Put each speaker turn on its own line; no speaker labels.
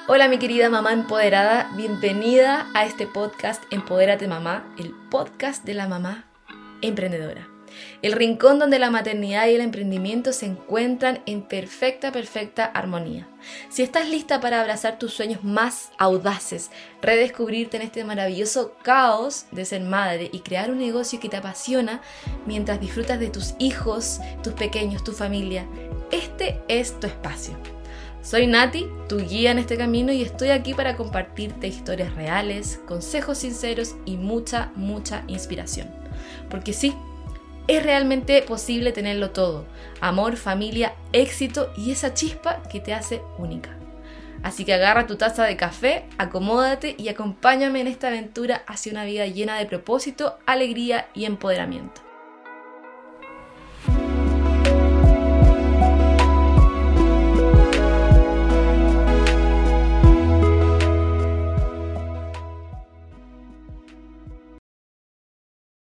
Hola mi querida mamá empoderada, bienvenida a este podcast Empodérate Mamá, el podcast de la mamá emprendedora. El rincón donde la maternidad y el emprendimiento se encuentran en perfecta armonía. Si estás lista para abrazar tus sueños más audaces, redescubrirte en este maravilloso caos de ser madre y crear un negocio que te apasiona mientras disfrutas de tus hijos, tus pequeños, tu familia, este es tu espacio. Soy Nati, tu guía en este camino, y estoy aquí para compartirte historias reales, consejos sinceros y mucha inspiración. Porque sí, es realmente posible tenerlo todo: amor, familia, éxito y esa chispa que te hace única. Así que agarra tu taza de café, acomódate y acompáñame en esta aventura hacia una vida llena de propósito, alegría y empoderamiento.